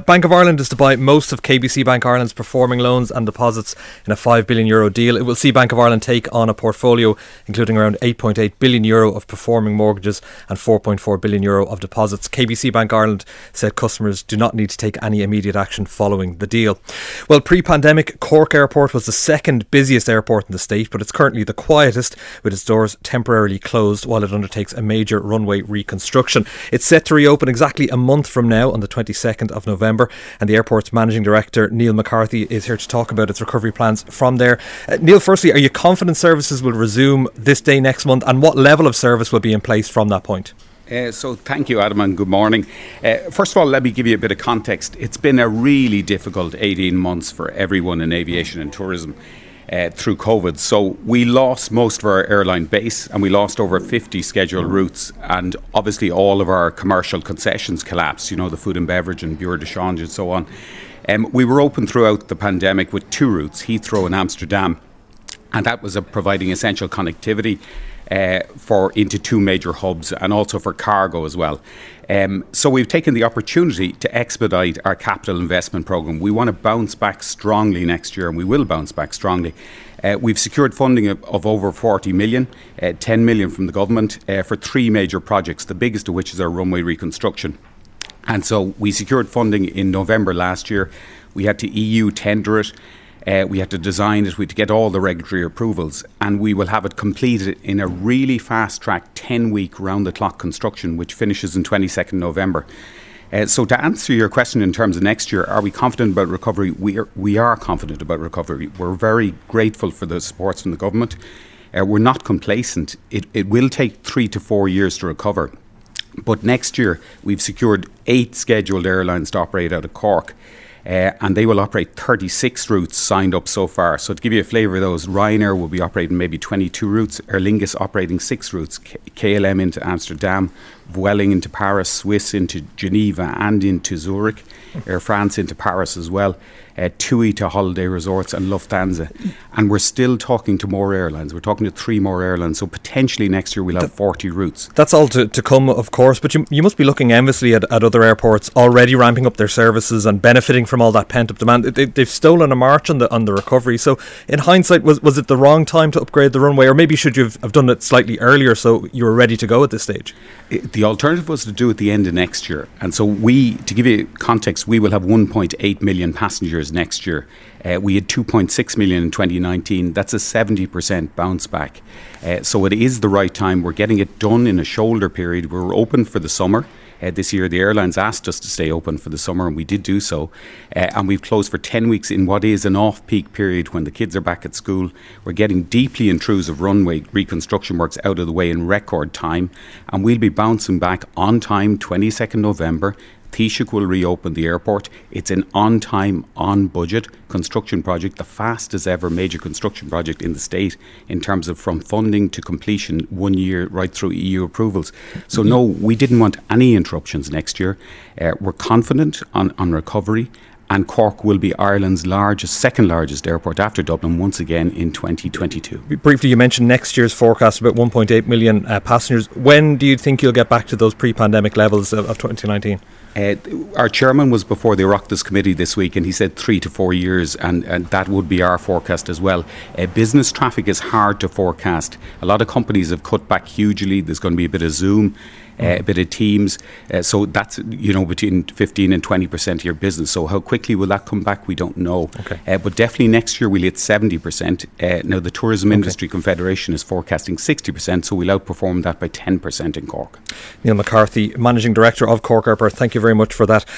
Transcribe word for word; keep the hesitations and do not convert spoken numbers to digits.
Bank of Ireland is to buy most of K B C Bank Ireland's performing loans and deposits in a five billion euro deal. It will see Bank of Ireland take on a portfolio including around eight point eight billion euro of performing mortgages and four point four billion euro of deposits. K B C Bank Ireland said customers do not need to take any immediate action following the deal. Well, pre-pandemic, Cork Airport was the second busiest airport in the state, but it's currently the quietest, with its doors temporarily closed while it undertakes a major runway reconstruction. It's set to reopen exactly a month from now on the twenty-second of November, and the airport's managing director Neil McCarthy is here to talk about its recovery plans from there. Uh, Neil, firstly, are you confident services will resume this day next month, and what level of service will be in place from that point? Uh, so thank you, Adam, and good morning. Uh, first of all, let me give you a bit of context. It's been a really difficult eighteen months for everyone in aviation and tourism uh, through COVID. So we lost most of our airline base, and we lost over fifty scheduled routes, and obviously all of our commercial concessions collapsed, you know, the food and beverage and Bureau de Change and so on. Um, we were open throughout the pandemic with two routes, Heathrow and Amsterdam, and that was uh, providing essential connectivity Uh, for into two major hubs, and also for cargo as well. Um, so we've taken the opportunity to expedite our capital investment programme. We want to bounce back strongly next year, and we will bounce back strongly. Uh, we've secured funding of, of over forty million, uh, ten million from the government uh, for three major projects, the biggest of which is our runway reconstruction. And so we secured funding in November last year. We had to E U tender it. Uh, we had to design it, we had to get all the regulatory approvals, and we will have it completed in a really fast-track ten-week round-the-clock construction, which finishes on twenty-second November. Uh, so to answer your question in terms of next year, are we confident about recovery? We are, we are confident about recovery. We're very grateful for the supports from the government. Uh, we're not complacent. It, it will take three to four years to recover. But next year, we've secured eight scheduled airlines to operate out of Cork. Uh, and they will operate thirty-six routes signed up so far. So to give you a flavour of those, Ryanair will be operating maybe twenty-two routes, Aer Lingus operating six routes, K- KLM into Amsterdam, Vueling into Paris, Swiss into Geneva and into Zurich, Air France into Paris as well, uh, TUI to Holiday Resorts and Lufthansa. And we're still talking to more airlines. We're talking to three more airlines. So potentially next year we'll have forty routes. That's all to, to come, of course, but you, you must be looking enviously at, at other airports already ramping up their services and benefiting from all that pent-up demand. They, they've stolen a march on the on the recovery. So in hindsight, was was it the wrong time to upgrade the runway, or maybe should you have, have done it slightly earlier so you were ready to go at this stage? It, the alternative was to do it at the end of next year. And so we, to give you context, we will have one point eight million passengers next year. Uh, we had two point six million in twenty nineteen. That's a seventy percent bounce back. Uh, so it is the right time. We're getting it done in a shoulder period. We're open for the summer. Uh, this year, the airlines asked us to stay open for the summer, and we did do so. Uh, and we've closed for ten weeks in what is an off-peak period when the kids are back at school. We're getting deeply intrusive runway reconstruction works out of the way in record time, and we'll be bouncing back on time, twenty-second November. Taoiseach will reopen the airport. It's an on-time, on-budget construction project, the fastest ever major construction project in the state in terms of from funding to completion, one year right through E U approvals. So no, we didn't want any interruptions next year. Uh, we're confident on, on recovery, and Cork will be Ireland's largest, second largest airport after Dublin once again in twenty twenty-two. Briefly, you mentioned next year's forecast about one point eight million uh, passengers. When do you think you'll get back to those pre-pandemic levels of, of twenty nineteen? Uh, our chairman was before the Oireachtas committee this week, and he said three to four years, and, and that would be our forecast as well. Uh, business traffic is hard to forecast. A lot of companies have cut back hugely. There's going to be a bit of Zoom, uh, a bit of Teams. Uh, so that's, you know, between fifteen and twenty percent of your business. So how quickly will that come back? We don't know. Okay. Uh, but definitely next year we'll hit seventy percent. Uh, now the Tourism okay. Industry Confederation is forecasting sixty percent, so we'll outperform that by ten percent in Cork. Neil McCarthy, Managing Director of Cork Airport, thank you very much for that.